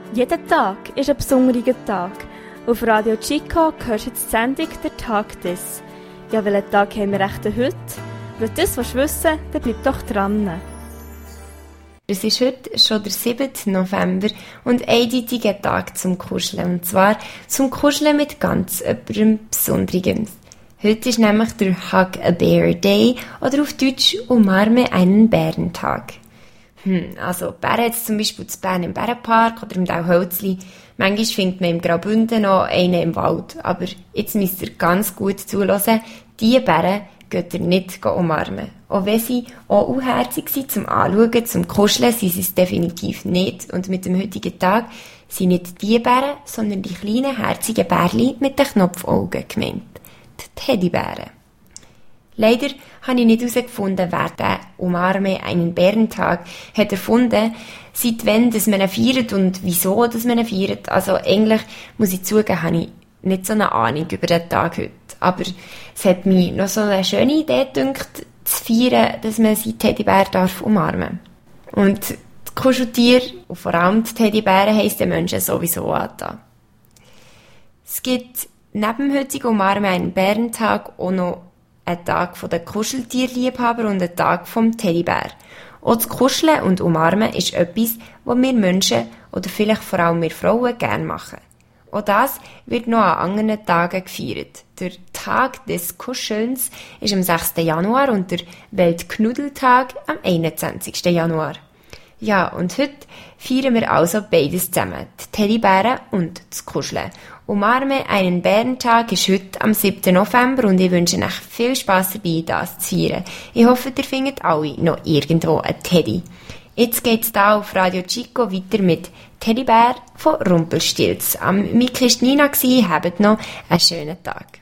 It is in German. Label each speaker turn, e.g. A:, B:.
A: Jeder Tag ist ein besonderer Tag. Auf Radio Chico hörst du jetzt die Sendung «Der Tag des». Ja, welchen Tag haben wir echt heute? Wenn du das wissen willst, dann bleib doch dran.
B: Es ist heute schon der 7. November und eindeutiger Tag zum Kuscheln. Und zwar zum Kuscheln mit ganz etwas Besonderem. Heute ist nämlich der Hug a Bear Day oder auf Deutsch «Umarme einen Bärentag». Also Bären jetzt zum Beispiel zu Bern im Bärenpark oder im Dauhölzli. Manchmal findet man im Graubünden noch einen im Wald. Aber jetzt müsst ihr ganz gut zuhören. Diese Bären geht ihr nicht umarmen. Auch wenn sie auch unherzig sind zum Anschauen, zum Kuscheln, sind sie es definitiv nicht. Und mit dem heutigen Tag sind nicht die Bären, sondern die kleinen, herzigen Bärli mit den Knopfaugen gemeint. Die Teddybären. Leider habe ich nicht herausgefunden, wer den «Umarme einen Bärentag» hat erfunden, seit wann dass man ihn feiert und wieso dass man ihn feiert. Also eigentlich, muss ich zugeben, habe ich nicht so eine Ahnung über den Tag heute. Aber es hat mich noch so eine schöne Idee gedacht, zu feiern, dass man seinen Teddybär darf umarmen. Und die Kuscheltiere, und vor allem die Teddybären, heissen den Menschen sowieso an. Es gibt neben dem heutigen «Umarme einen Bärentag» auch noch ein Tag der Kuscheltierliebhaber und ein Tag vom Teddybär. Auch das Kuscheln und Umarmen ist etwas, was wir Menschen oder vielleicht vor allem wir Frauen gerne machen. Auch das wird noch an anderen Tagen gefeiert. Der Tag des Kuschelns ist am 6. Januar und der Weltknuddeltag am 21. Januar. Ja, und heute feiern wir also beides zusammen, die Teddybären und das Kuscheln. «Umarme einen Bärentag» ist heute am 7. November und ich wünsche euch viel Spass dabei, das zu feiern. Ich hoffe, ihr findet alle noch irgendwo einen Teddy. Jetzt geht's da auf Radio Chico weiter mit «Teddybär» von Rumpelstilz. Am Mic war Nina, habt noch einen schönen Tag.